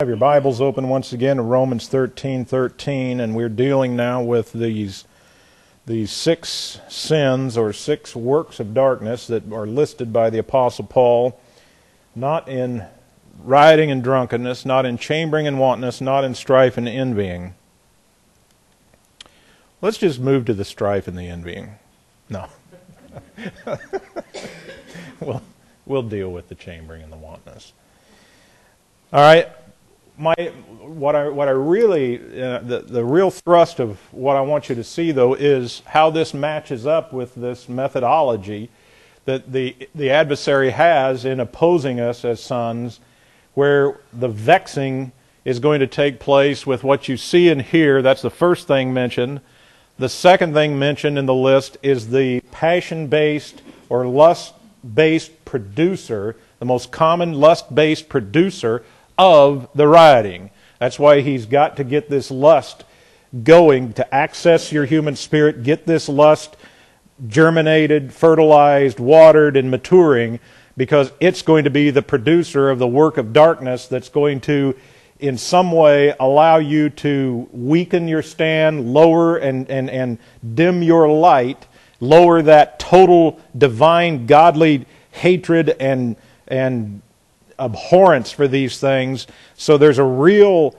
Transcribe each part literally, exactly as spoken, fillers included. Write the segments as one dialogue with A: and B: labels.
A: Have your Bibles open once again to Romans thirteen thirteen, and we're dealing now with these these six sins or six works of darkness that are listed by the Apostle Paul, not in rioting and drunkenness, not in chambering and wantonness, not in strife and envying. Let's just move to the strife and the envying. No. we'll, we'll deal with the chambering and the wantonness. All right. My what I what I really uh, the the real thrust of what I want you to see though is how this matches up with this methodology that the the adversary has in opposing us as sons, where the vexing is going to take place with what you see and hear. That's the first thing mentioned. The second thing mentioned in the list is the passion-based or lust-based producer, the most common lust-based producer of the rioting. That's why he's got to get this lust going to access your human spirit, get this lust germinated, fertilized, watered, and maturing, because it's going to be the producer of the work of darkness that's going to, in some way, allow you to weaken your stand, lower and, and, and dim your light, lower that total divine, godly hatred and and abhorrence for these things. So there's a real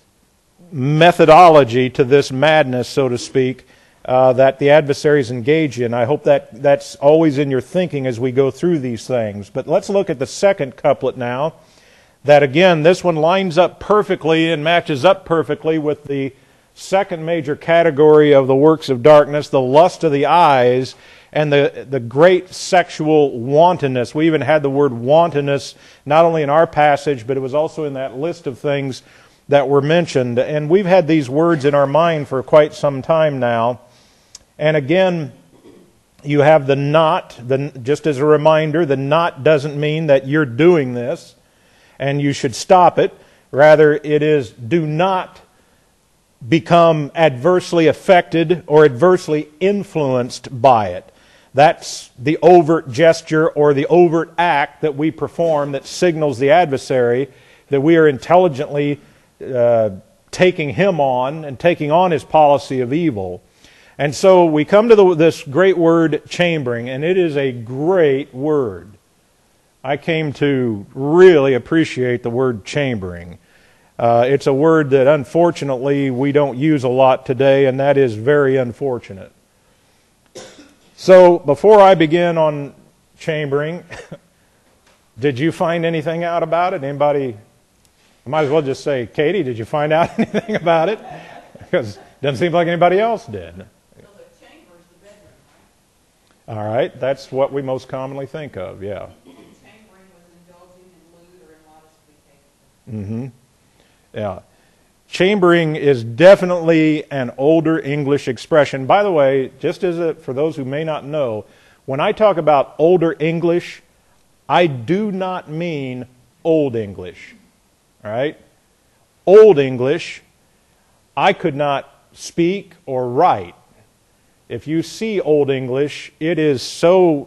A: methodology to this madness, so to speak, uh, that the adversaries engage in. I hope that that's always in your thinking as we go through these things. But let's look at the second couplet now. That again, this one lines up perfectly and matches up perfectly with the second major category of the works of darkness, the lust of the eyes, and the, the great sexual wantonness. We even had the word wantonness not only in our passage, but it was also in that list of things that were mentioned. And we've had these words in our mind for quite some time now. And again, you have the not, the, just as a reminder, the not doesn't mean that you're doing this and you should stop it. Rather, it is do not become adversely affected or adversely influenced by it. That's the overt gesture or the overt act that we perform that signals the adversary that we are intelligently uh, taking him on and taking on his policy of evil. And so we come to the, this great word chambering, and it is a great word. I came to really appreciate the word chambering. Uh, it's a word that unfortunately we don't use a lot today, and that is very unfortunate. So before I begin on chambering, did you find anything out about it? Anybody? I might as well just say, Katie, did you find out anything about it? Because it doesn't seem like anybody else did.
B: So the chamber is the bedroom, right?
A: All right, that's what we most commonly think of, yeah.
B: Chambering was indulging in lewd or immodest behavior.
A: Mm-hmm. Yeah. Chambering is definitely an older English expression. By the way, just as a, for those who may not know, when I talk about older English, I do not mean Old English. All right? Old English, I could not speak or write. If you see Old English, it is so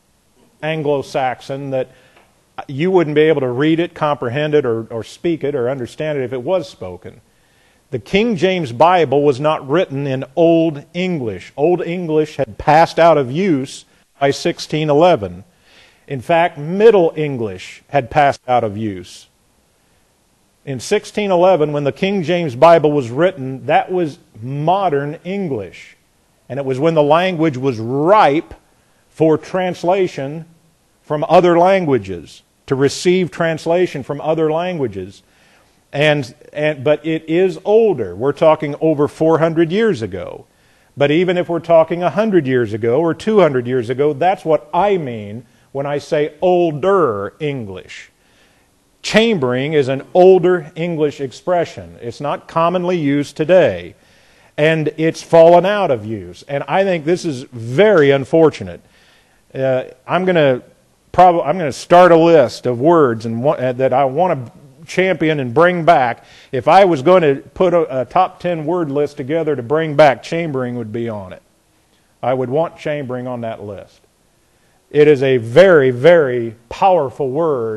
A: Anglo-Saxon that you wouldn't be able to read it, comprehend it, or, or speak it, or understand it if it was spoken. The King James Bible was not written in Old English. Old English had passed out of use by sixteen eleven. In fact, Middle English had passed out of use. In sixteen eleven, when the King James Bible was written, that was modern English. And it was when the language was ripe for translation from other languages, to receive translation from other languages. And, and but it is older. We're talking over four hundred years ago. But even if we're talking one hundred years ago or two hundred years ago, that's what I mean when I say older English. Chambering is an older English expression. It's not commonly used today. And it's fallen out of use. And I think this is very unfortunate. Uh, I'm going to probably I'm going to start a list of words and uh, that I want to champion and bring back. If I was going to put a, a top ten word list together to bring back, chambering would be on it. I would want chambering on that list. It is a very, very powerful word,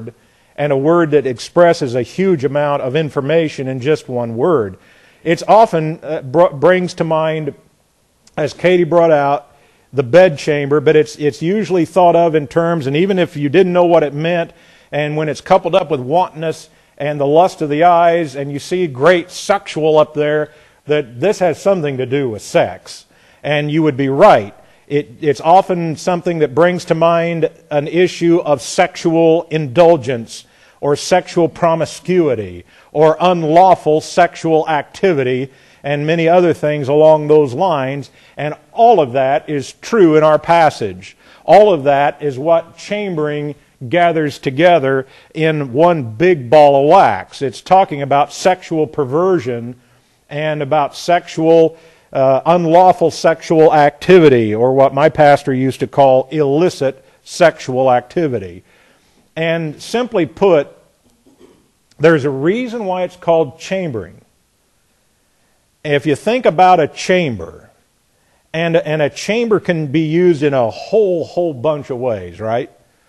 A: and a word that expresses a huge amount of information in just one word. It's often uh, br- brings to mind, as Katie brought out, the bedchamber, but it's it's usually thought of in terms, and even if you didn't know what it meant, and when it's coupled up with wantonness and the lust of the eyes, and you see great sexual up there, that this has something to do with sex. And you would be right. It, it's often something that brings to mind an issue of sexual indulgence or sexual promiscuity or unlawful sexual activity and many other things along those lines. And all of that is true in our passage. All of that is what chambering gathers together in one big ball of wax. It's talking about sexual perversion and about sexual, uh, unlawful sexual activity, or what my pastor used to call illicit sexual activity. And simply put, there's a reason why it's called chambering. If you think about a chamber, and, and a chamber can be used in a whole, whole bunch of ways, right?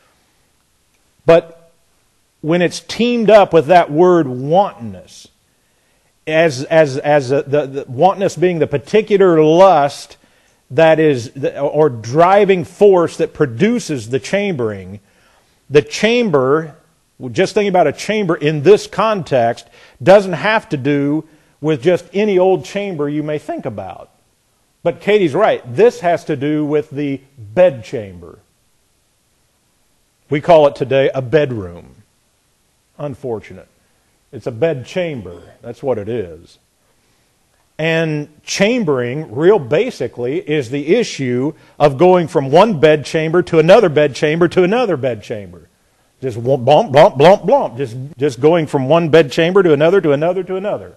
A: But when it's teamed up with that word wantonness, as as as a, the, the wantonness being the particular lust that is, the, or driving force that produces the chambering, the chamber, just thinking about a chamber in this context, doesn't have to do with just any old chamber you may think about. But Katie's right. This has to do with the bedchamber. We call it today a bedroom. Unfortunate. It's a bedchamber. That's what it is. And chambering, real basically, is the issue of going from one bedchamber to another bedchamber to another bedchamber. Just blump, blump, blump, blump. Just, just going from one bedchamber to another, to another, to another.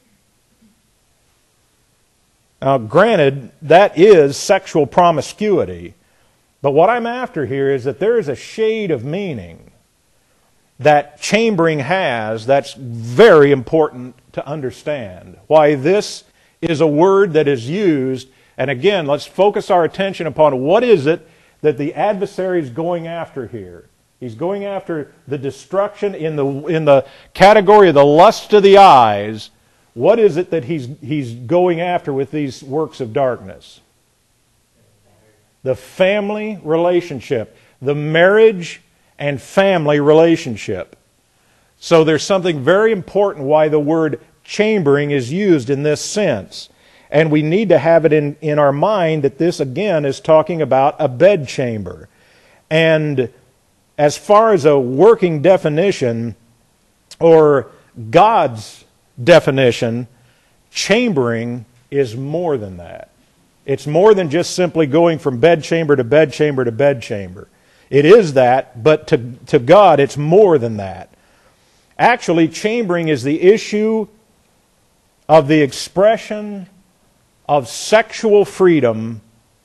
A: Now, granted, that is sexual promiscuity. But what I'm after here is that there is a shade of meaning that chambering has that's very important to understand. Why this is a word that is used, and again, let's focus our attention upon what is it that the adversary is going after here. He's going after the destruction in the in the category of the lust of the eyes. What is it that he's he's going after with these works of darkness? The family relationship, the marriage and family relationship. So there's something very important why the word chambering is used in this sense. And we need to have it in, in our mind that this, again, is talking about a bedchamber. And as far as a working definition, or God's definition, chambering is more than that. It's more than just simply going from bedchamber to bedchamber to bedchamber. It is that, but to, to God, it's more than that. Actually, chambering is the issue of the expression of sexual freedom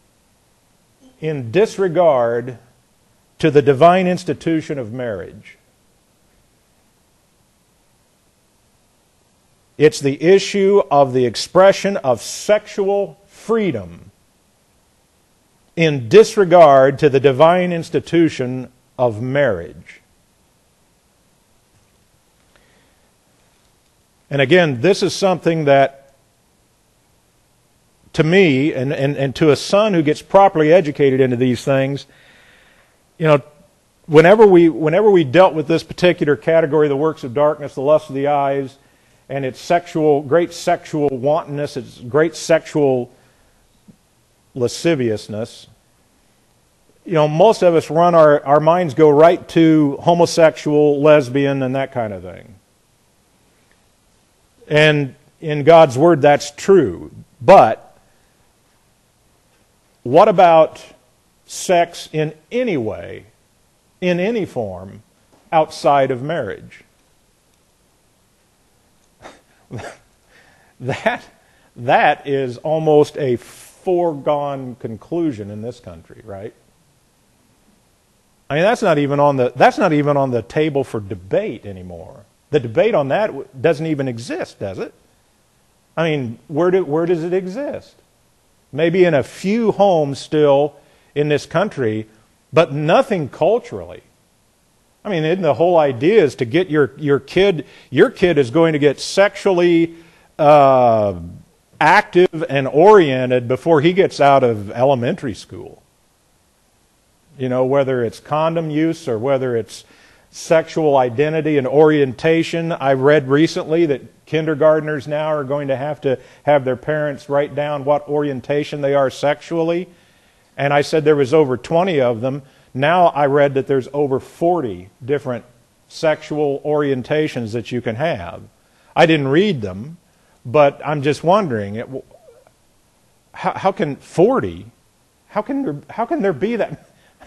A: in disregard to the divine institution of marriage. It's the issue of the expression of sexual freedom in disregard to the divine institution of marriage. And again, this is something that, to me, and, and, and to a son who gets properly educated into these things, you know, whenever we whenever we dealt with this particular category, the works of darkness, the lust of the eyes, and its sexual, great sexual wantonness, its great sexual lasciviousness, you know, most of us run our, our minds go right to homosexual, lesbian, and that kind of thing. And in God's Word, that's true. But what about sex in any way, in any form, outside of marriage? that, that is almost a foregone conclusion in this country, right? I mean, that's not even on the that's not even on the table for debate anymore. The debate on that doesn't even exist, does it? I mean, where do, where does it exist? Maybe in a few homes still in this country, but nothing culturally. I mean, isn't the whole idea is to get your, your kid, your kid is going to get sexually uh, active and oriented before he gets out of elementary school. You know, whether it's condom use or whether it's sexual identity and orientation. I read recently that kindergartners now are going to have to have their parents write down what orientation they are sexually. And I said there was over twenty of them. Now I read that there's over forty different sexual orientations that you can have. I didn't read them, but I'm just wondering, it, how, how can forty, how can there, how can there be that?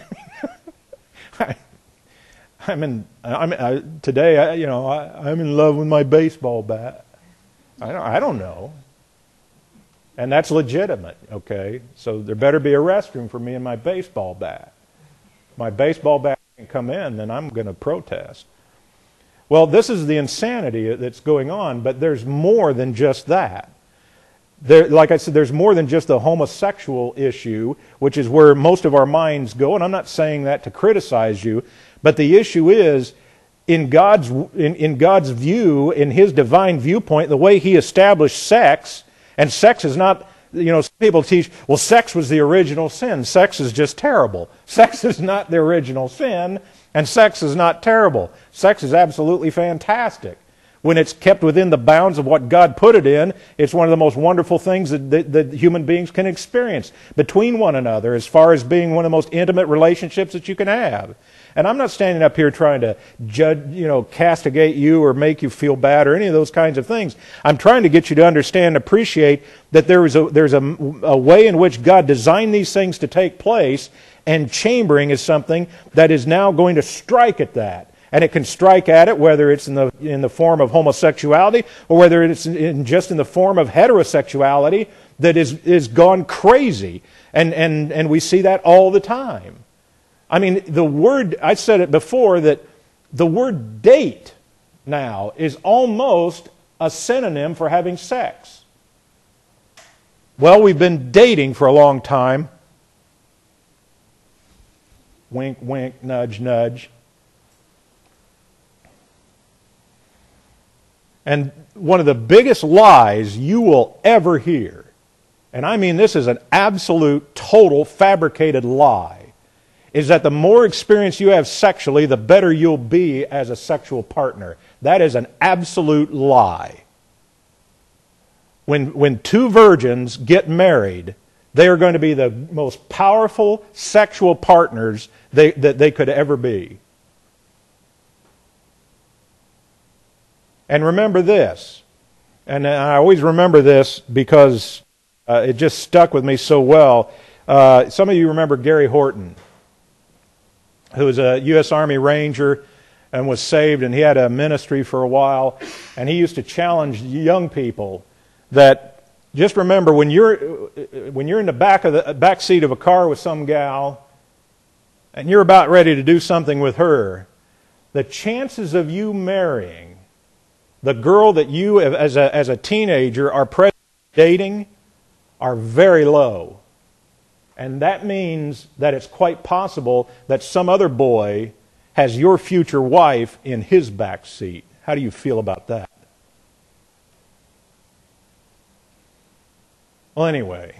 A: I, I'm in. I'm I, today. I, you know, I, I'm in love with my baseball bat. I don't. I don't know. And that's legitimate. Okay, so there better be a restroom for me and my baseball bat. My baseball bat can come in, then I'm going to protest. Well, this is the insanity that's going on. But there's more than just that. There, like I said, there's more than just the homosexual issue, which is where most of our minds go. And I'm not saying that to criticize you. But the issue is, in God's, in, in God's view, in His divine viewpoint, the way He established sex, and sex is not, you know, some people teach, well, sex was the original sin. Sex is just terrible. Sex is not the original sin, and sex is not terrible. Sex is absolutely fantastic. When it's kept within the bounds of what God put it in, it's one of the most wonderful things that, that, that human beings can experience between one another, as far as being one of the most intimate relationships that you can have. And I'm not standing up here trying to judge, you know, castigate you or make you feel bad or any of those kinds of things. I'm trying to get you to understand, appreciate that there is a, there's a, a way in which God designed these things to take place, and chambering is something that is now going to strike at that. And it can strike at it whether it's in the in the form of homosexuality or whether it's in, just in the form of heterosexuality that is is gone crazy. And and and we see that all the time. I mean, the word, I said it before, that the word date now is almost a synonym for having sex. Well, we've been dating for a long time. Wink, wink, nudge, nudge. And one of the biggest lies you will ever hear, and I mean this is an absolute, total, fabricated lie, is that the more experience you have sexually, the better you'll be as a sexual partner. That is an absolute lie. When, when two virgins get married, they are going to be the most powerful sexual partners they, that they could ever be. And remember this, and I always remember this because uh, it just stuck with me so well. Uh, some of you remember Gary Horton, who was a U S Army Ranger and was saved, and he had a ministry for a while, and he used to challenge young people that just remember when you're when you're in the back of the back seat of a car with some gal and you're about ready to do something with her, the chances of you marrying the girl that you as a as a teenager are presently dating are very low. And that means that it's quite possible that some other boy has your future wife in his back seat. How do you feel about that? Well, anyway,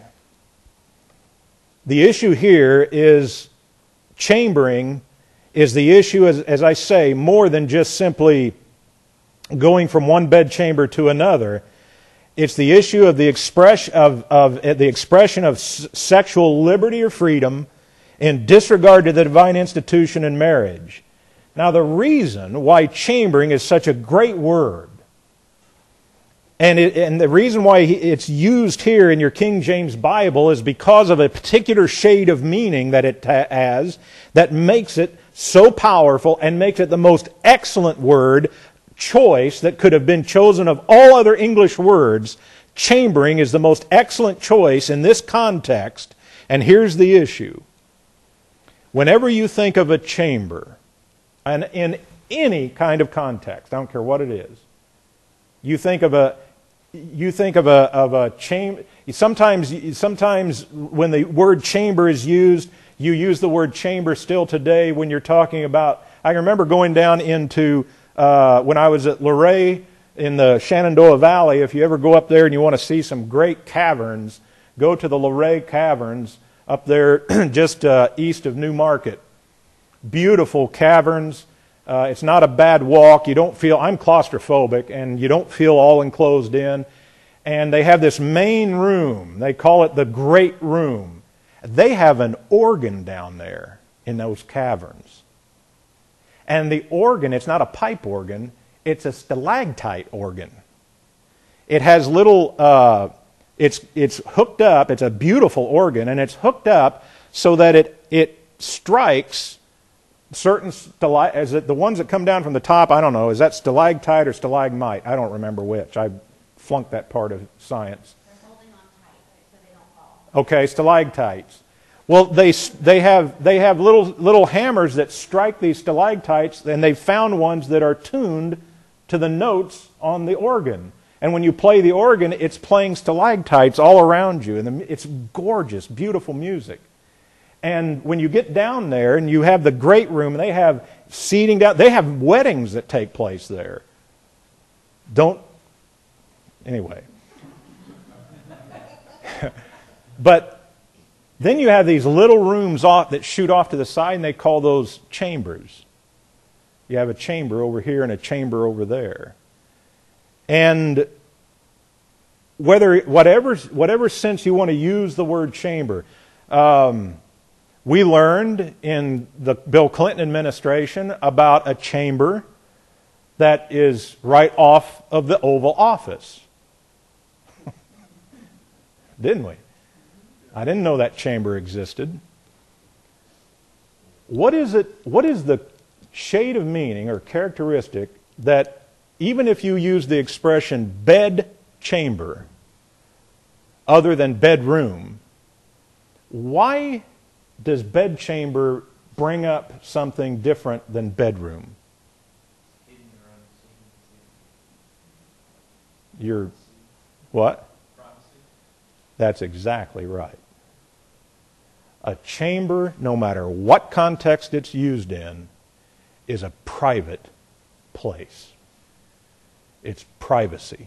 A: the issue here is chambering is the issue, as, as I say, more than just simply going from one bedchamber to another. It's the issue of the expression of, of the expression of s- sexual liberty or freedom in disregard to the divine institution in marriage. Now, the reason why chambering is such a great word, and, it, and the reason why it's used here in your King James Bible is because of a particular shade of meaning that it has that makes it so powerful and makes it the most excellent word choice that could have been chosen of all other English words. Chambering is the most excellent choice in this context, and here's the issue. Whenever you think of a chamber, and in any kind of context, I don't care what it is, you think of a you think of a of a chamber. Sometimes sometimes when the word chamber is used, you use the word chamber still today when you're talking about I can remember going down into, uh, when I was at Luray in the Shenandoah Valley. If you ever go up there and you want to see some great caverns, go to the Luray Caverns up there just uh, east of New Market. Beautiful caverns. Uh, it's not a bad walk. You don't feel, I'm claustrophobic, and you don't feel all enclosed in. And they have this main room. They call it the Great Room. They have an organ down there in those caverns. And the organ, it's not a pipe organ, it's a stalactite organ. It has little, uh, it's, it's hooked up, it's a beautiful organ, and it's hooked up so that it, it strikes certain stalactites. Is it the ones that come down from the top? I don't know. Is that stalactite or stalagmite? I don't remember which. I flunked that part of science.
B: They're holding on tight so they don't fall.
A: Okay, stalactites. Well, they they have they have little little hammers that strike these stalactites, and they've found ones that are tuned to the notes on the organ. And when you play the organ, it's playing stalactites all around you, and it's gorgeous, beautiful music. And when you get down there and you have the Great Room, they have seating down, they have weddings that take place there. Don't, anyway. But then you have these little rooms off that shoot off to the side, and they call those chambers. You have a chamber over here and a chamber over there. And whether whatever whatever sense you want to use the word chamber, um, we learned in the Bill Clinton administration about a chamber that is right off of the Oval Office. Didn't we? I didn't know that chamber existed. What is it? What is the shade of meaning or characteristic that even if you use the expression bed chamber other than bedroom, why does bed chamber bring up something different than bedroom? You're what? That's exactly right. A chamber, no matter what context it's used in, is a private place. It's privacy.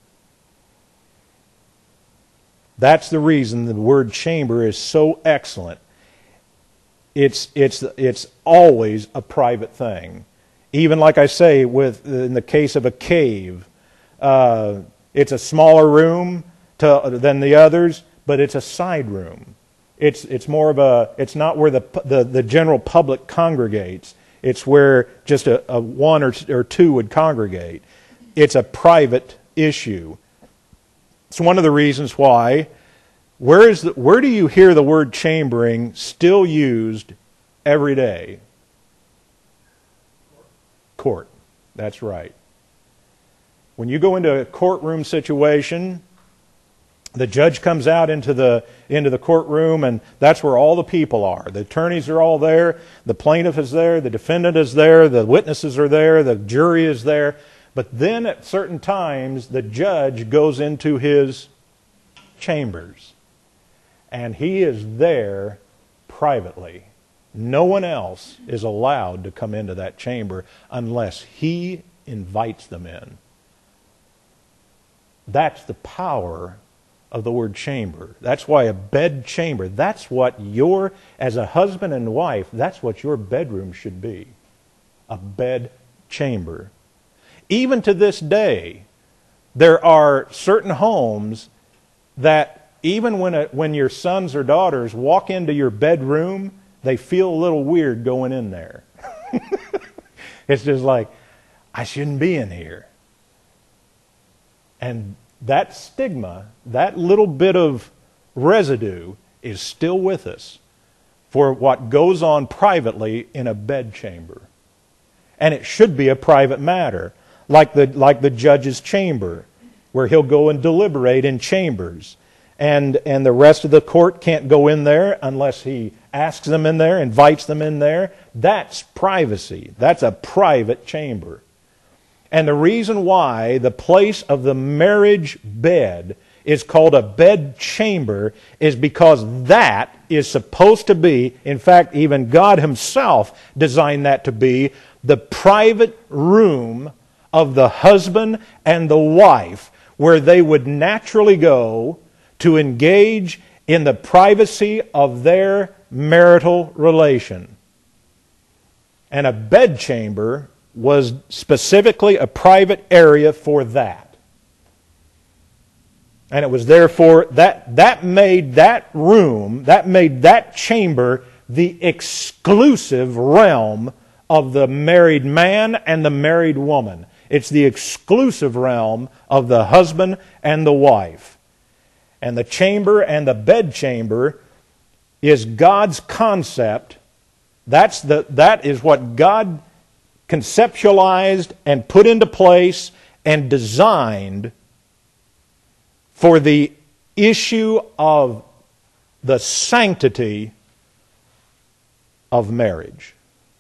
A: That's the reason the word chamber is so excellent. It's, it's, it's always a private thing. Even like I say, with in the case of a cave, uh, it's a smaller room to, than the others, but it's a side room. It's, it's more of a, it's not where the, the, the general public congregates. It's where just a, a one or, or two would congregate. It's a private issue. It's one of the reasons why, where is the, where do you hear the word chambering still used every day? Court. That's right. When you go into a courtroom situation, the judge comes out into the into the courtroom, and that's where all the people are. The attorneys are all there, the plaintiff is there, the defendant is there, the witnesses are there, the jury is there. But then at certain times, the judge goes into his chambers, and he is there privately. No one else is allowed to come into that chamber unless he invites them in. That's the power of the word chamber. That's why a bed chamber, that's what your, as a husband and wife, that's what your bedroom should be. A bed chamber. Even to this day, there are certain homes that even when a, when your sons or daughters walk into your bedroom, they feel a little weird going in there. It's just like, I shouldn't be in here. And that stigma, that little bit of residue is still with us for what goes on privately in a bedchamber. And it should be a private matter, like the, like the judge's chamber, where he'll go and deliberate in chambers. And, and the rest of the court can't go in there unless he asks them in there, invites them in there. That's privacy. That's a private chamber. And the reason why the place of the marriage bed is called a bedchamber is because that is supposed to be, in fact, even God Himself designed that to be, the private room of the husband and the wife, where they would naturally go to engage in the privacy of their marital relation. And a bedchamber was specifically a private area for that. And it was therefore, that, that made that room, that made that chamber the exclusive realm of the married man and the married woman. It's the exclusive realm of the husband and the wife. And the chamber and the bedchamber is God's concept. That's the, that is what God conceptualized and put into place and designed for the issue of the sanctity of marriage.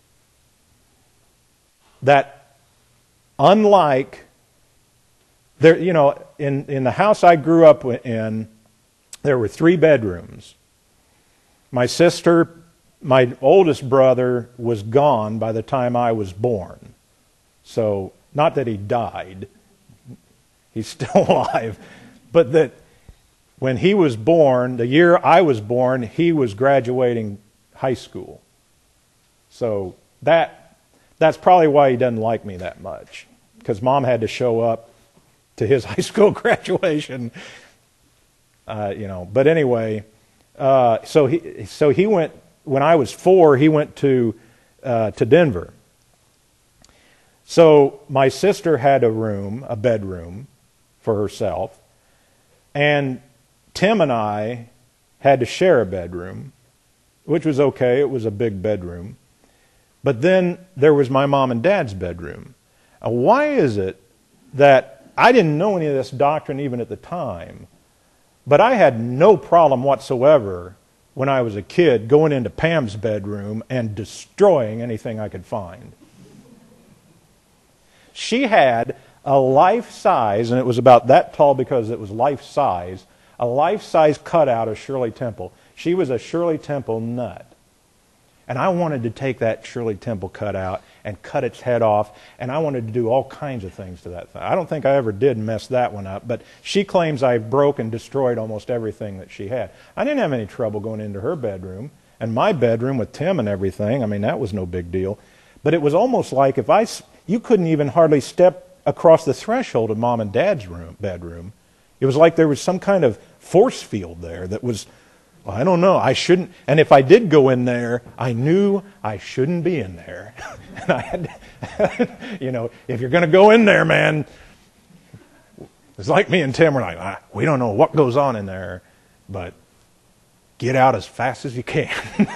A: That unlike, there, you know, in, in the house I grew up in, there were three bedrooms. My sister, my oldest brother, was gone by the time I was born. So, not that he died. He's still alive. But that when he was born, the year I was born, he was graduating high school. So that that's probably why he doesn't like me that much. Because Mom had to show up to his high school graduation. Uh, you know, but anyway, uh, so he so he went, when I was four, he went to uh, to Denver. So my sister had a room, a bedroom for herself. And Tim and I had to share a bedroom, which was okay. It was a big bedroom. But then there was my mom and dad's bedroom. Now, why is it that I didn't know any of this doctrine even at the time, but I had no problem whatsoever when I was a kid going into Pam's bedroom and destroying anything I could find? She had a life-size, and it was about that tall because it was life-size, a life-size cutout of Shirley Temple. She was a Shirley Temple nut. And I wanted to take that Shirley Temple cutout and cut its head off, and I wanted to do all kinds of things to that thing. I don't think I ever did mess that one up, but she claims I broke and destroyed almost everything that she had. I didn't have any trouble going into her bedroom, and my bedroom with Tim and everything. I mean, that was no big deal. But it was almost like if I, you couldn't even hardly step across the threshold of Mom and Dad's room, bedroom. It was like there was some kind of force field there that was, well, I don't know, I shouldn't, and if I did go in there, I knew I shouldn't be in there. And I had to, you know, if you're going to go in there, man, it's like me and Tim were like, ah, we don't know what goes on in there, but get out as fast as you can.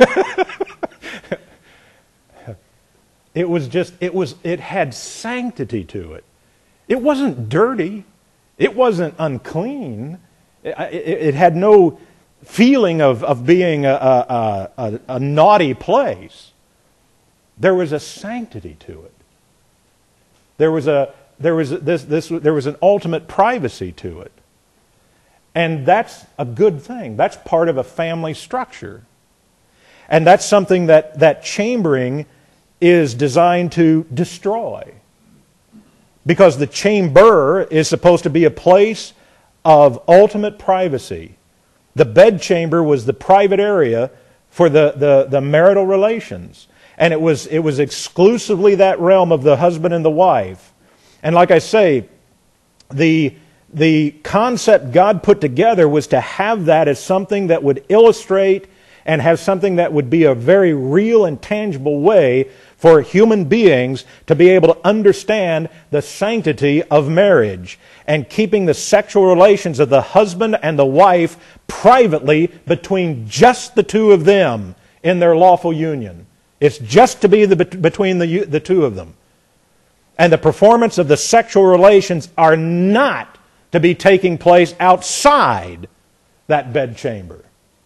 A: It was just, it was, it had sanctity to it. It wasn't dirty. It wasn't unclean. It, it, it had no feeling of, of being a, a, a, a naughty place. There was a sanctity to it. There was a there was this this there was an ultimate privacy to it. And that's a good thing. That's part of a family structure. And that's something that, that chambering is designed to destroy. Because the chamber is supposed to be a place of ultimate privacy. The bedchamber was the private area for the, the, the marital relations. And it was, it was exclusively that realm of the husband and the wife. And like I say, the, the concept God put together was to have that as something that would illustrate and have something that would be a very real and tangible way for human beings to be able to understand the sanctity of marriage and keeping the sexual relations of the husband and the wife privately between just the two of them in their lawful union. It's just to be the, between the, the two of them. And the performance of the sexual relations are not to be taking place outside that bedchamber.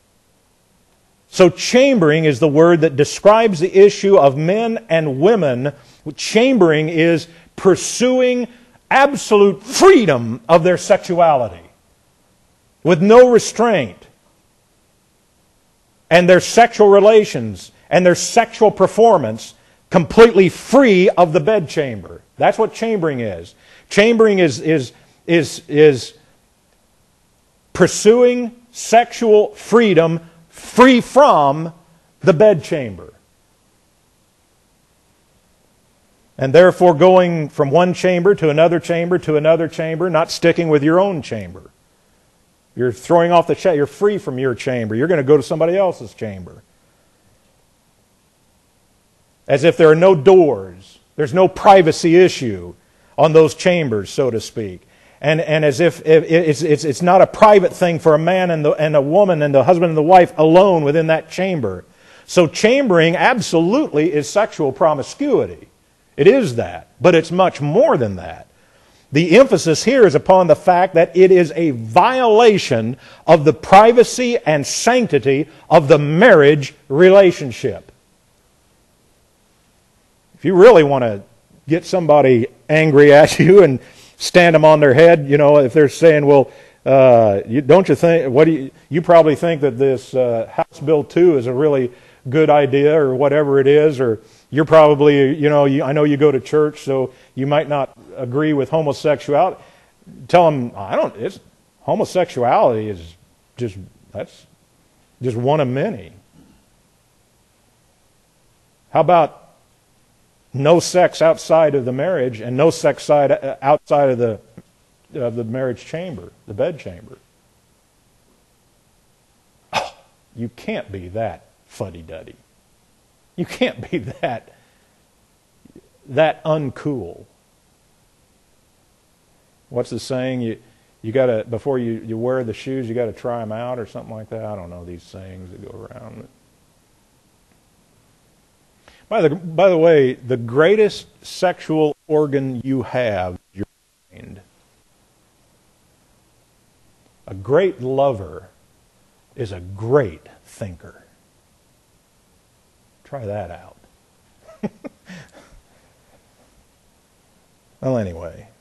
A: So chambering is the word that describes the issue of men and women. Chambering is pursuing absolute freedom of their sexuality. with no restraint, and their sexual relations and their sexual performance completely free of the bedchamber. That's what chambering is. Chambering is, is, is, is pursuing sexual freedom free from the bedchamber. And therefore going from one chamber to another chamber to another chamber, not sticking with your own chamber. You're throwing off the cha- you're free from your chamber. You're going to go to somebody else's chamber. As if there are no doors. There's no privacy issue on those chambers, so to speak. And, and as if it's, it's, it's not a private thing for a man and, the, and a woman and the husband and the wife alone within that chamber. So chambering absolutely is sexual promiscuity. It is that, but it's much more than that. The emphasis here is upon the fact that it is a violation of the privacy and sanctity of the marriage relationship. If you really want to get somebody angry at you and stand them on their head, you know, if they're saying, well, uh, you, don't you think, what do you, you probably think that this uh, House Bill two is a really good idea or whatever it is, or you're probably, you know, you, I know you go to church, so you might not agree with homosexuality. Tell them, I don't, it's, homosexuality is just, that's just one of many. How about no sex outside of the marriage and no sex side, outside of the, of the marriage chamber, the bed chamber? Oh, you can't be that fuddy-duddy. You can't be that, that uncool. What's the saying? You, you gotta, before you, you wear the shoes, you got to try them out or something like that. I don't know these sayings that go around. By the, by the way, the greatest sexual organ you have is your mind. A great lover is a great thinker. Try that out. Well, anyway.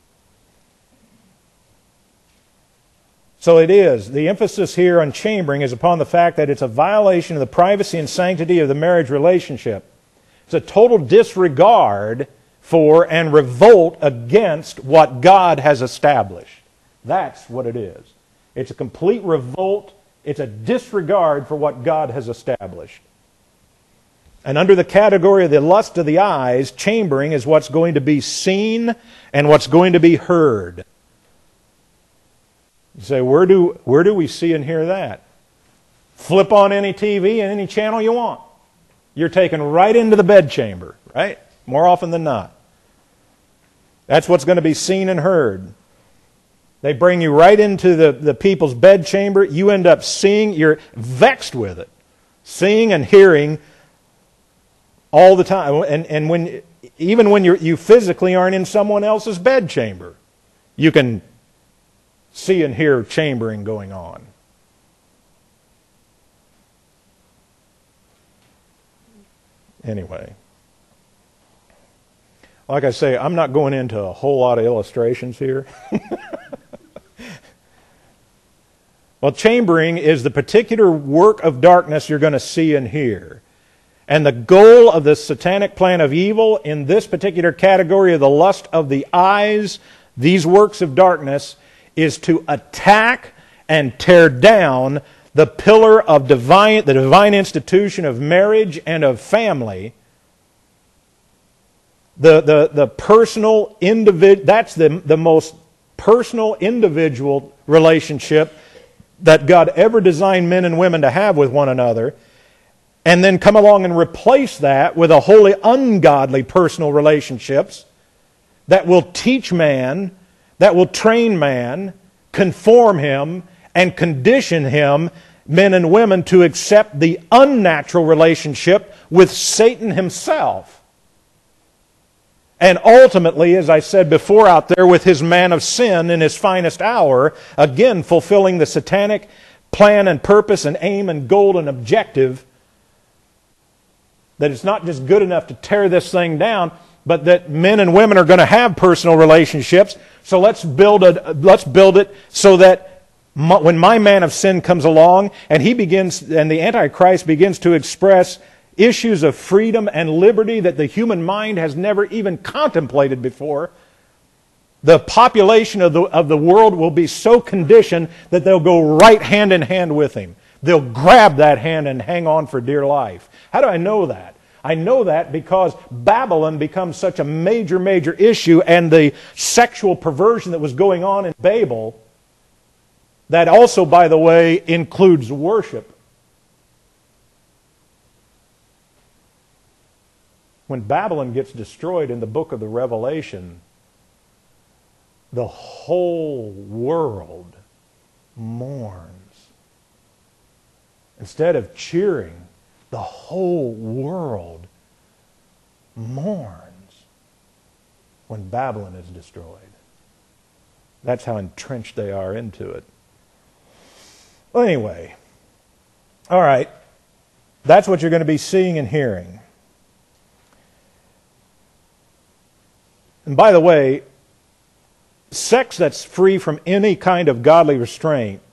A: So it is. The emphasis here on chambering is upon the fact that it's a violation of the privacy and sanctity of the marriage relationship. It's a total disregard for and revolt against what God has established. That's what it is. It's a complete revolt. It's a disregard for what God has established. And under the category of the lust of the eyes, chambering is what's going to be seen and what's going to be heard. You say, where do, where do we see and hear that? Flip on any T V and any channel you want. You're taken right into the bedchamber, right? More often than not. That's what's going to be seen and heard. They bring you right into the, the people's bedchamber. You end up seeing, you're vexed with it. Seeing and hearing all the time. And, and when, even when you're, you physically aren't in someone else's bedchamber, you can see and hear chambering going on. Anyway. Like I say, I'm not going into a whole lot of illustrations here. Well, chambering is the particular work of darkness you're going to see and hear. And the goal of the satanic plan of evil in this particular category of the lust of the eyes, these works of darkness, is to attack and tear down the pillar of divine, the divine institution of marriage and of family. The, the, the personal individual, that's the, the most personal individual relationship that God ever designed men and women to have with one another, and then come along and replace that with a wholly ungodly personal relationships that will teach man, that will train man, conform him, and condition him, men and women, to accept the unnatural relationship with Satan himself. And ultimately, as I said before out there, with his man of sin in his finest hour, again fulfilling the satanic plan and purpose and aim and goal and objective, that it's not just good enough to tear this thing down, but that men and women are going to have personal relationships. So let's build a, let's build it so that When my man of sin comes along and he begins, and the Antichrist begins to express issues of freedom and liberty that the human mind has never even contemplated before, the population of the, of the world will be so conditioned that they'll go right hand in hand with him. They'll grab that hand and hang on for dear life. How do I know that? I know that because Babylon becomes such a major, major issue, and the sexual perversion that was going on in Babel, that also, by the way, includes worship. When Babylon gets destroyed in the book of the Revelation, the whole world mourns. Instead of cheering, the whole world mourns when Babylon is destroyed. That's how entrenched they are into it. Well, anyway, all right, that's what you're going to be seeing and hearing. And by the way, sex that's free from any kind of godly restraint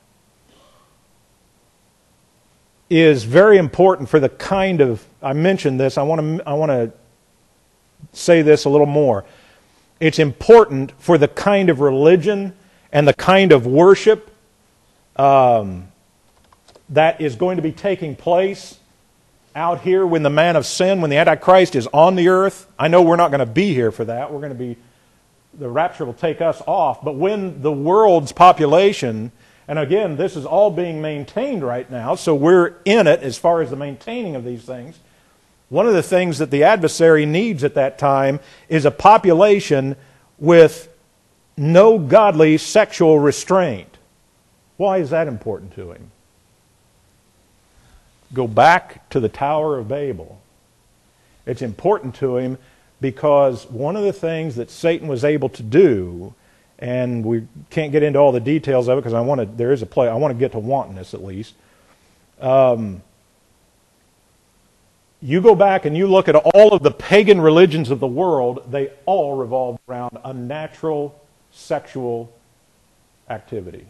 A: is very important for the kind of, I mentioned this, I want to I want to say this a little more. It's important for the kind of religion and the kind of worship um, that is going to be taking place out here when the man of sin, when the Antichrist is on the earth. I know we're not going to be here for that. We're going to be, the rapture will take us off. But when the world's population, and again, this is all being maintained right now, so we're in it as far as the maintaining of these things. One of the things that the adversary needs at that time is a population with no godly sexual restraint. Why is that important to him? Go back to the Tower of Babel. It's important to him because one of the things that Satan was able to do, and we can't get into all the details of it because I want to. There is a play. I want to get to wantonness at least. Um, you go back and you look at all of the pagan religions of the world; they all revolve around unnatural sexual activity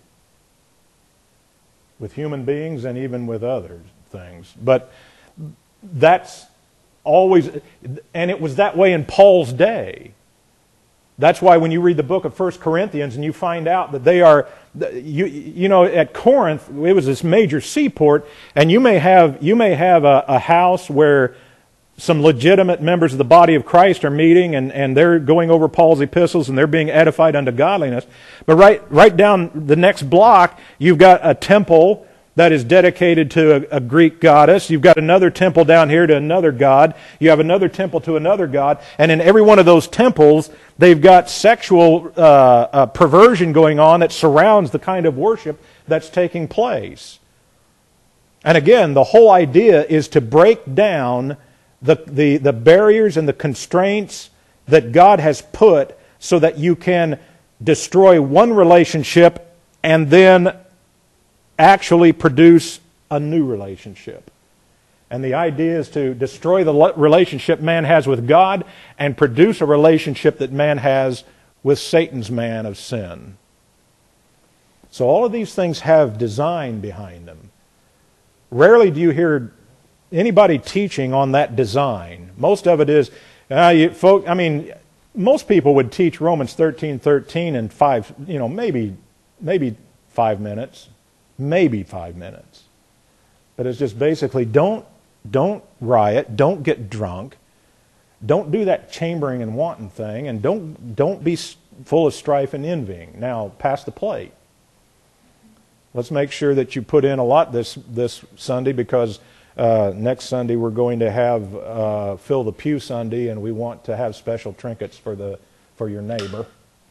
A: with human beings and even with others. Things. But that's always, and it was that way in Paul's day. That's why when you read the book of First Corinthians and you find out that they are, you you know, at Corinth, it was this major seaport, and you may have you may have a, a house where some legitimate members of the body of Christ are meeting, and, and they're going over Paul's epistles, and they're being edified unto godliness. But right right down the next block, you've got a temple that is dedicated to a, a Greek goddess. You've got another temple down here to another god. You have another temple to another god. And in every one of those temples, they've got sexual uh, uh, perversion going on that surrounds the kind of worship that's taking place. And again, the whole idea is to break down the, the, the barriers and the constraints that God has put so that you can destroy one relationship and then actually produce a new relationship. And the idea is to destroy the relationship man has with God and produce a relationship that man has with Satan's man of sin. So all of these things have design behind them. Rarely do you hear anybody teaching on that design. Most of it is, uh, you folk, I mean, most people would teach Romans thirteen thirteen in five, you know, maybe, maybe five minutes. Maybe five minutes. But it's just basically don't don't riot, don't get drunk, don't do that chambering and wanton thing, and don't don't be full of strife and envying. Now, pass the plate. Let's make sure that you put in a lot this this Sunday, because uh, next Sunday we're going to have uh, Fill the Pew Sunday, and we want to have special trinkets for the for your neighbor.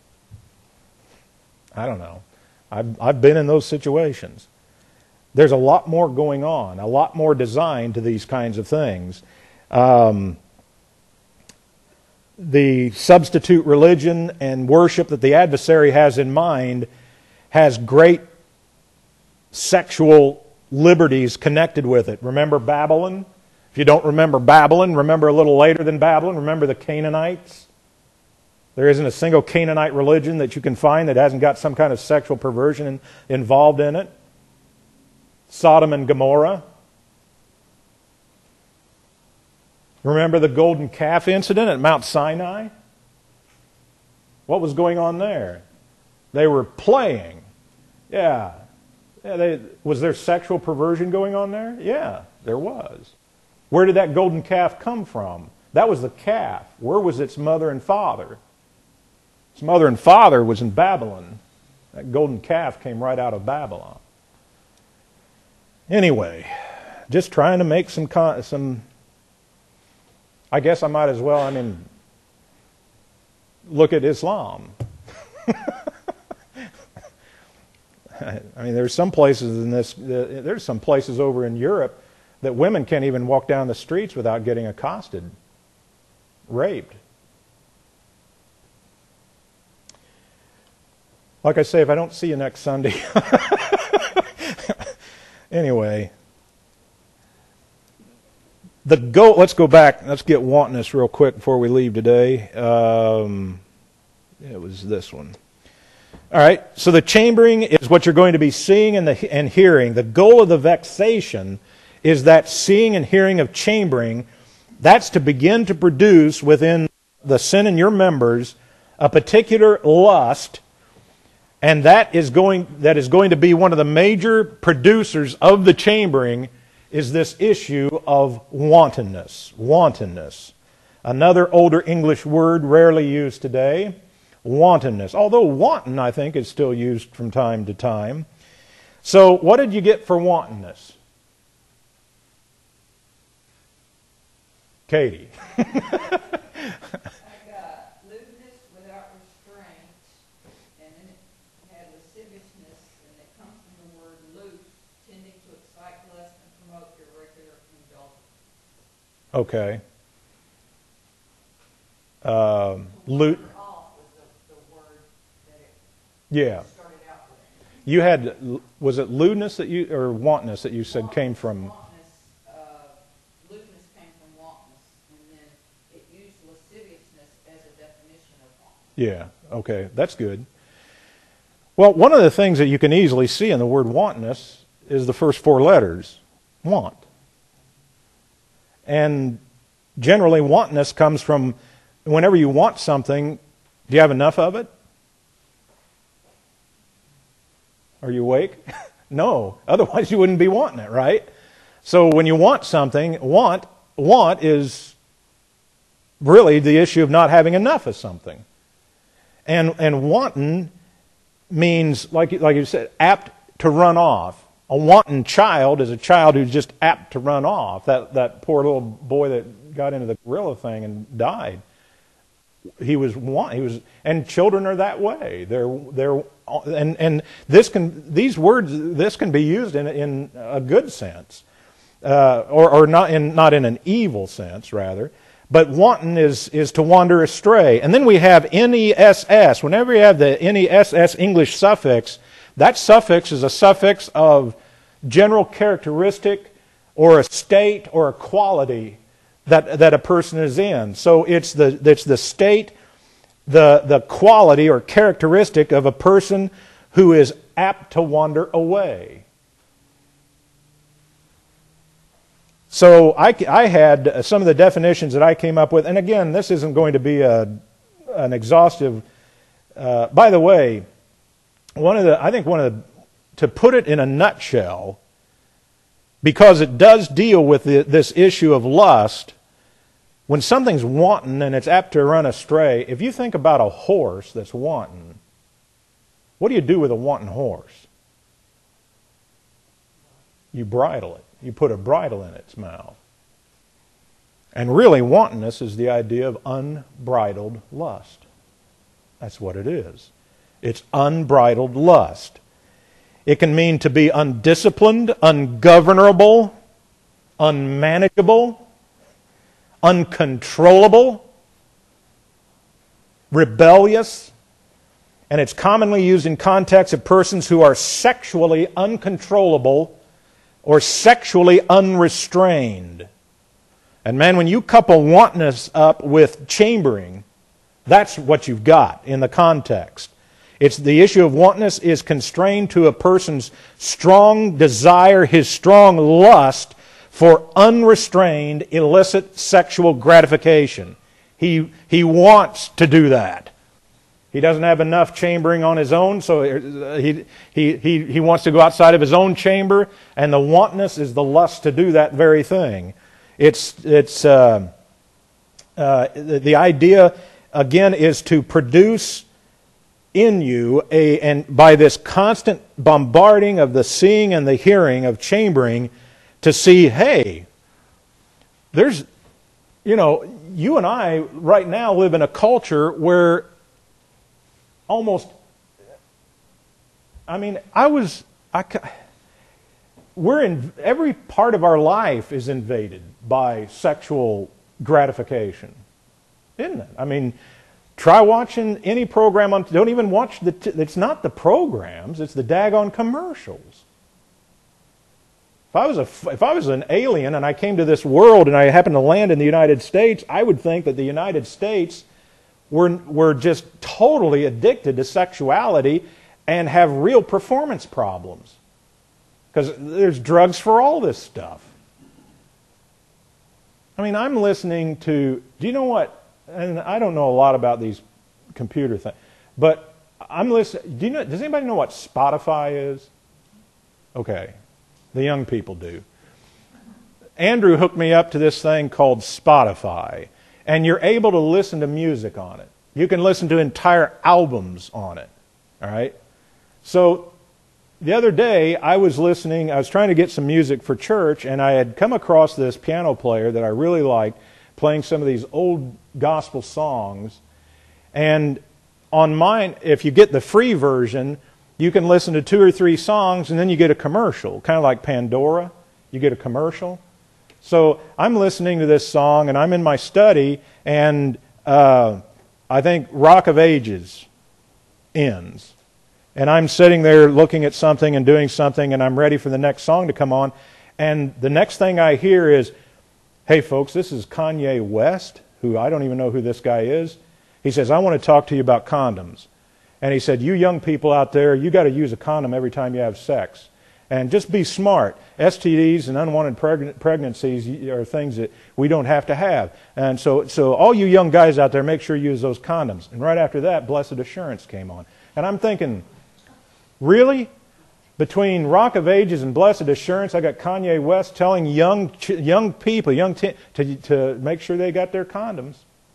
A: I don't know. I've, I've been in those situations. There's a lot more going on, a lot more design to these kinds of things. Um, the substitute religion and worship that the adversary has in mind has great sexual liberties connected with it. Remember Babylon? If you don't remember Babylon, remember a little later than Babylon, remember the Canaanites? There isn't a single Canaanite religion that you can find that hasn't got some kind of sexual perversion in, involved in it. Sodom and Gomorrah. Remember the golden calf incident at Mount Sinai? What was going on there? They were playing. Yeah. yeah they, was there sexual perversion going on there? Yeah, there was. Where did that golden calf come from? That was the calf. Where was its mother and father? Its mother and father was in Babylon. That golden calf came right out of Babylon. Anyway, just trying to make some, some I guess I might as well, I mean, look at Islam. I mean, there's some places in this, there's some places over in Europe that women can't even walk down the streets without getting accosted, raped. Like I say, if I don't see you next Sunday. Anyway, the go. Let's go back. Let's get wantonness real quick before we leave today. Um, it was this one. All right. So the chambering is what you're going to be seeing and, the, and hearing. The goal of the vexation is that seeing and hearing of chambering. That's to begin to produce within the sin in your members a particular lust. And that is going that is going to be one of the major producers of the chambering is this issue of wantonness. Wantonness. Another older English word rarely used today. Wantonness. Although wanton, I think, is still used from time to time. So what did you get for wantonness? Katie. Okay. Um, loot. Yeah. You had, was it lewdness that you, or wantonness that you said came from?
B: Lewdness came from wantonness, and then it used lasciviousness as a definition of wantonness.
A: Yeah. Okay. That's good. Well, one of the things that you can easily see in the word wantonness is the first four letters. Want. And generally, wantonness comes from whenever you want something, do you have enough of it? Are you awake? No. Otherwise, you wouldn't be wanting it, right? So when you want something, want, want is really the issue of not having enough of something. And, and wanton means, like, like you said, apt to run off. A wanton child is a child who's just apt to run off. That that poor little boy that got into the gorilla thing and died. He was want. He was, and children are that way. They're they're and and this can these words this can be used in in a good sense, uh, or or not in not in an evil sense rather. But wanton is is to wander astray. And then we have N E S S. Whenever you have the N E S S English suffix, that suffix is a suffix of general characteristic or a state or a quality that, that a person is in. So it's the, it's the state, the, the quality or characteristic of a person who is apt to wander away. So I, I had some of the definitions that I came up with, and again, this isn't going to be a, an exhaustive, uh, by the way, One of the, I think one of the, to put it in a nutshell, because it does deal with the, this issue of lust, when something's wanton and it's apt to run astray, if you think about a horse that's wanton, what do you do with a wanton horse? You bridle it. You put a bridle in its mouth. And really, wantonness is the idea of unbridled lust. That's what it is. It's unbridled lust. It can mean to be undisciplined, ungovernable, unmanageable, uncontrollable, rebellious. And it's commonly used in context of persons who are sexually uncontrollable or sexually unrestrained. And man, when you couple wantonness up with chambering, That's what you've got in the context. It's the issue of wantonness is constrained to a person's strong desire, his strong lust for unrestrained, illicit sexual gratification. He, he wants to do that. He doesn't have enough chambering on his own, so he, he, he, he wants to go outside of his own chamber, and the wantonness is the lust to do that very thing. It's, it's uh, uh, the, the idea, again, is to produce in you, a, and by this constant bombarding of the seeing and the hearing of chambering, to see, hey, there's, you know, you and I right now live in a culture where almost, I mean, I was, I, we're in, every part of our life is invaded by sexual gratification, isn't it? I mean, try watching any program on, don't even watch the, it's not the programs, it's the daggone commercials. If I was a, if I was an alien and I came to this world and I happened to land in the United States, I would think that the United States were, were just totally addicted to sexuality and have real performance problems. Because there's drugs for all this stuff. I mean, I'm listening to, do you know what, and I don't know a lot about these computer things, but I'm listening, do you know, does anybody know what Spotify is? Okay. The young people do. Andrew hooked me up to this thing called Spotify, and you're able to listen to music on it. You can listen to entire albums on it. All right? So the other day, I was listening, I was trying to get some music for church, and I had come across this piano player that I really liked, playing some of these old gospel songs. And on mine, if you get the free version, you can listen to two or three songs, and then you get a commercial, kind of like Pandora. You get a commercial. So I'm listening to this song, and I'm in my study, and uh, I think Rock of Ages ends. And I'm sitting there looking at something and doing something, and I'm ready for the next song to come on. And the next thing I hear is, hey, folks, this is Kanye West, who I don't even know who this guy is. He says, I want to talk to you about condoms. And he said, you young people out there, you got to use a condom every time you have sex. And just be smart. S T Ds and unwanted preg- pregnancies are things that we don't have to have. And so, so all you young guys out there, make sure you use those condoms. And right after that, Blessed Assurance came on. And I'm thinking, really? Between Rock of Ages and Blessed Assurance, I got Kanye West telling young young people, young t- to, to make sure they got their condoms.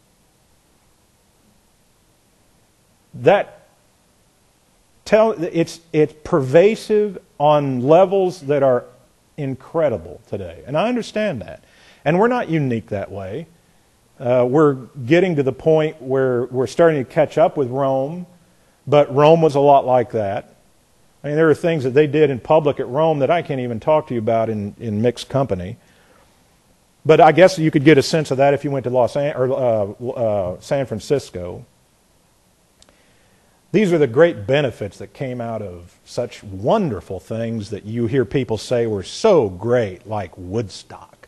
A: That tell it's it's pervasive on levels that are incredible today, and I understand that. And we're not unique that way. Uh, we're getting to the point where we're starting to catch up with Rome, but Rome was a lot like that. I mean, there are things that they did in public at Rome that I can't even talk to you about in, in mixed company. But I guess you could get a sense of that if you went to Los An- or uh, uh, San Francisco. These are the great benefits that came out of such wonderful things that you hear people say were so great, like Woodstock.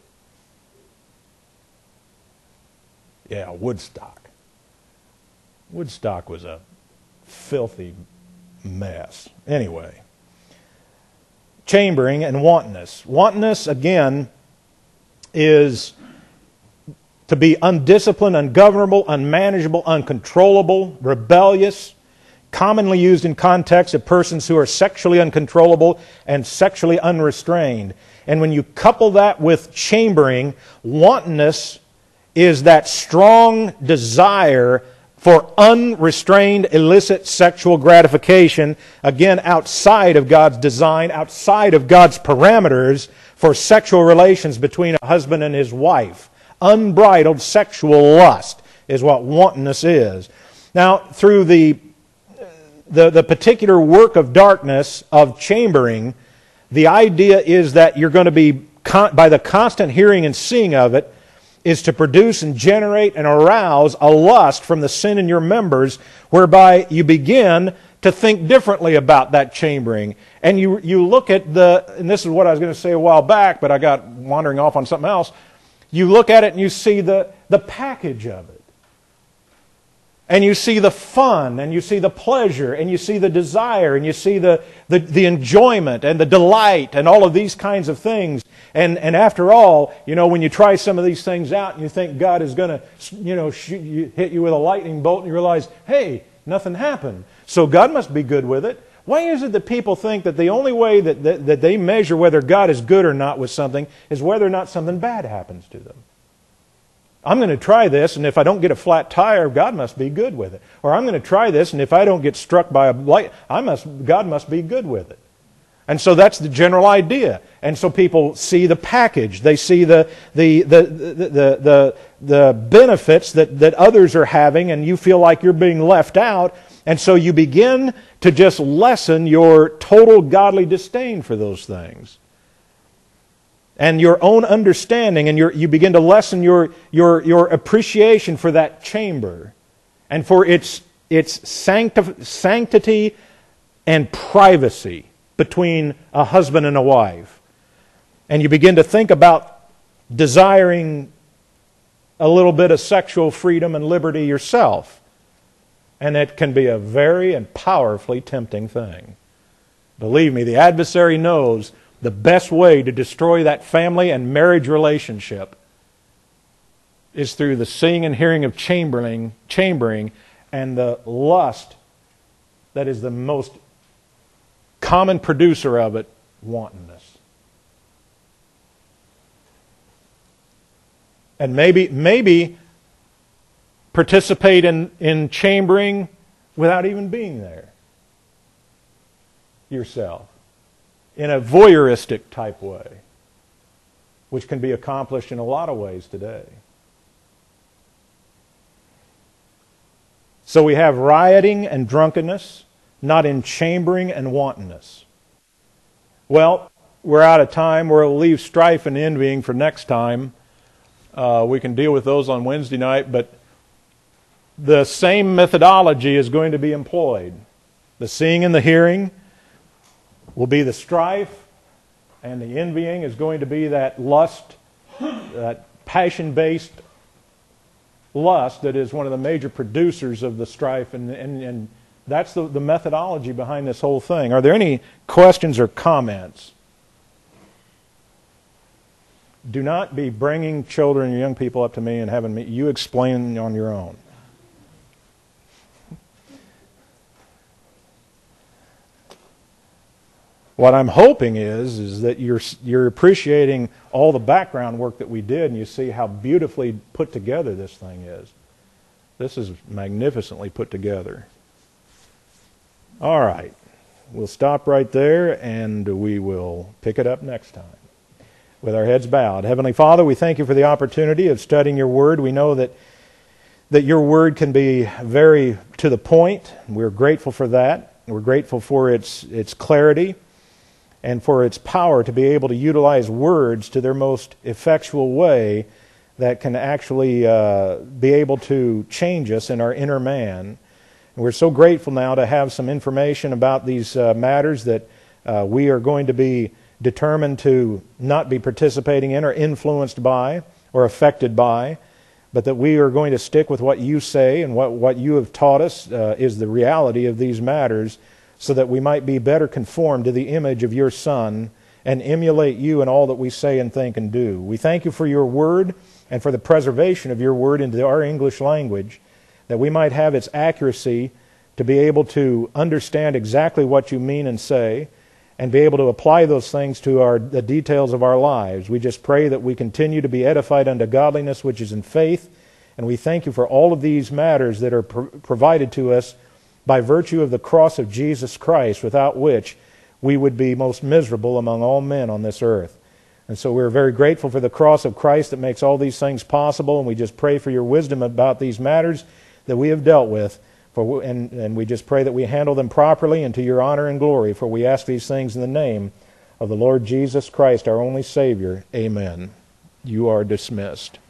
A: Yeah, Woodstock. Woodstock was a filthy mess. Anyway, chambering and wantonness. Wantonness, again, is to be undisciplined, ungovernable, unmanageable, uncontrollable, rebellious, commonly used in context of persons who are sexually uncontrollable and sexually unrestrained. And when you couple that with chambering, wantonness is that strong desire for unrestrained, illicit sexual gratification, again, outside of God's design, outside of God's parameters for sexual relations between a husband and his wife. Unbridled sexual lust is what wantonness is. Now, through the The, the particular work of darkness, of chambering, the idea is that you're going to be, con- by the constant hearing and seeing of it, is to produce and generate and arouse a lust from the sin in your members, whereby you begin to think differently about that chambering. And you, you look at the, and this is what I was going to say a while back, but I got wandering off on something else. You look at it and you see the, the package of it. And you see the fun, and you see the pleasure, and you see the desire, and you see the, the, the enjoyment, and the delight, and all of these kinds of things. And, and after all, you know, when you try some of these things out, and you think God is going to, you know, shoot you, hit you with a lightning bolt, and you realize, hey, nothing happened. So God must be good with it. Why is it that people think that the only way that, that, that they measure whether God is good or not with something is whether or not something bad happens to them? I'm going to try this, and if I don't get a flat tire, God must be good with it. Or I'm going to try this, and if I don't get struck by a light, I must, God must be good with it. And so that's the general idea. And so people see the package. They see the the the the the, the, the benefits that, that others are having, and you feel like you're being left out. And so you begin to just lessen your total godly disdain for those things. And your own understanding, and your, you begin to lessen your, your, your appreciation for that chamber and for its, its sancti- sanctity and privacy between a husband and a wife. And you begin to think about desiring a little bit of sexual freedom and liberty yourself. And it can be a very and powerfully tempting thing. Believe me, the adversary knows the best way to destroy that family and marriage relationship is through the seeing and hearing of chambering, chambering and the lust that is the most common producer of it, wantonness. And maybe, maybe participate in, in chambering without even being there yourself, in a voyeuristic type way, which can be accomplished in a lot of ways today. So we have rioting and drunkenness, not in chambering and wantonness. Well, we're out of time. We'll leave strife and envying for next time. Uh, we can deal with those on Wednesday night, but the same methodology is going to be employed. The seeing and the hearing will be the strife, and the envying is going to be that lust, that passion-based lust that is one of the major producers of the strife, and, and, and that's the, the methodology behind this whole thing. Are there any questions or comments? Do not be bringing children and young people up to me and having me, you explain on your own. What I'm hoping is, is that you're, you're appreciating all the background work that we did, and you see how beautifully put together this thing is. This is magnificently put together. All right. We'll stop right there, and we will pick it up next time with our heads bowed. Heavenly Father, we thank you for the opportunity of studying your Word. We know that, that your Word can be very to the point. We're grateful for that. We're grateful for its, its clarity, and for its power to be able to utilize words to their most effectual way that can actually uh, be able to change us in our inner man. And we're so grateful now to have some information about these uh, matters that uh, we are going to be determined to not be participating in or influenced by or affected by, but that we are going to stick with what you say, and what, what you have taught us uh, is the reality of these matters, so that we might be better conformed to the image of your Son and emulate you in all that we say and think and do. We thank you for your word and for the preservation of your word into our English language, that we might have its accuracy to be able to understand exactly what you mean and say, and be able to apply those things to our, the details of our lives. We just pray that we continue to be edified unto godliness which is in faith, and we thank you for all of these matters that are pro- provided to us by virtue of the cross of Jesus Christ, without which we would be most miserable among all men on this earth. And so we're very grateful for the cross of Christ that makes all these things possible, and we just pray for your wisdom about these matters that we have dealt with, for, and, and we just pray that we handle them properly and to your honor and glory, for we ask these things in the name of the Lord Jesus Christ, our only Savior. Amen. You are dismissed.